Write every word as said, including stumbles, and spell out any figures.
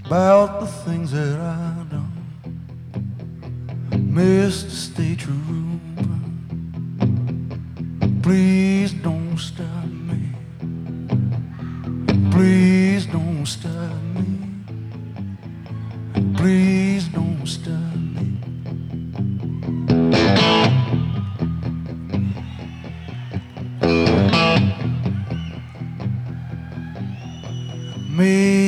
about the things that I done. Mister Stay True, please don't stop me. Please don't stop me. Please don't stop me. Me